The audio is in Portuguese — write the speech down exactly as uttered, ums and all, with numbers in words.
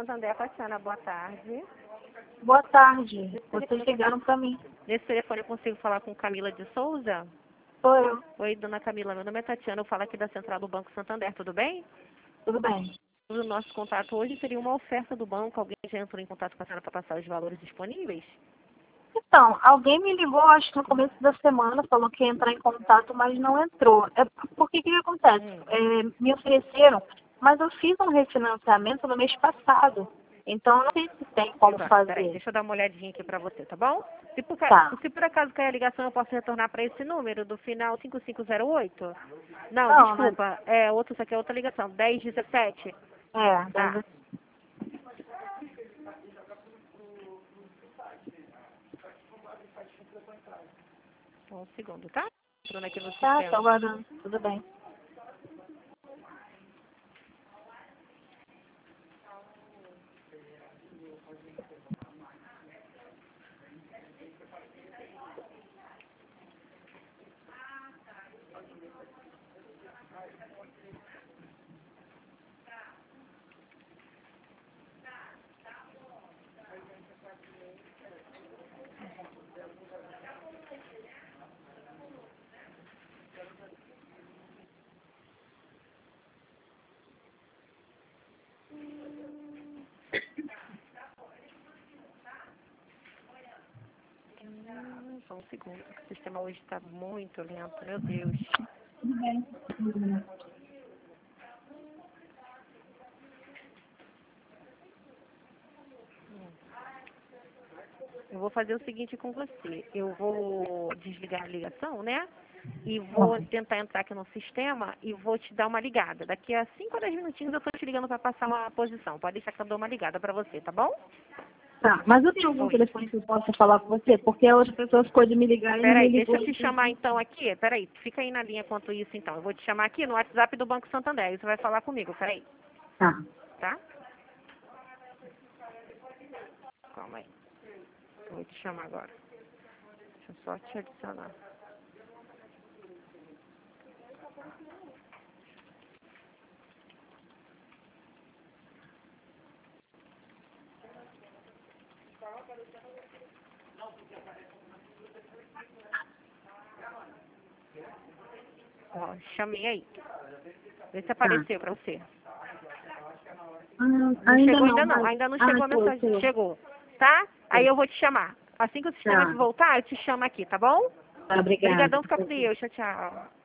Santander, Tatiana, boa tarde. Boa tarde. Vocês ligaram para mim. Nesse telefone eu consigo falar com Camila de Souza? Sou eu. Oi, dona Camila, meu nome é Tatiana, eu falo aqui da Central do Banco Santander, tudo bem? Tudo bem. O nosso contato hoje seria uma oferta do banco, alguém já entrou em contato com a senhora para passar os valores disponíveis? Então, alguém me ligou, acho que no começo da semana, falou que ia entrar em contato, mas não entrou. É porque o que, que acontece? Hum. É, me ofereceram, mas eu fiz um refinanciamento no mês passado. Então, eu não sei se tem como Pronto, fazer. peraí, deixa eu dar uma olhadinha aqui para você, tá bom? Se por, ca- Tá. se por acaso cair a ligação, eu posso retornar para esse número do final cinco cinco zero oito? Não, Não, desculpa, é outro, isso aqui é outra ligação, dez dezessete. É, Tá. deve... Um segundo, tá? Entrando aqui no Tá, tô sistema. aguardando. Tudo bem. Hum, Só um segundo, porque o sistema hoje está muito lento, meu Deus. Tudo bem. Eu vou fazer o seguinte com você. Eu vou desligar a ligação, né? E vou tentar entrar aqui no sistema e vou te dar uma ligada. Daqui a cinco a dez minutinhos eu tô te ligando para passar uma posição. Pode deixar que eu dou uma ligada para você, tá bom? Tá, mas eu tenho algum Oi. telefone que eu possa falar com você? Porque a outra pessoa ficou de me ligar e não me Peraí, ligou. deixa eu te chamar então aqui. Peraí, fica aí na linha quanto isso então. Eu vou te chamar aqui no WhatsApp do Banco Santander. Aí você vai falar comigo, peraí. Tá. Tá? Calma aí. Eu vou te chamar agora. Deixa eu só te adicionar. Ó, chamei aí. Vê se apareceu pra você. Ah, Não ainda chegou não, ainda não. mas... Ainda não Ah, chegou a foi, mensagem. foi. Chegou. Tá? Aí eu vou te chamar. Assim que o sistema Tá. voltar, eu te chamo aqui, tá bom? Tá, obrigada. Obrigadão, fica com Deus. Tchau, tchau.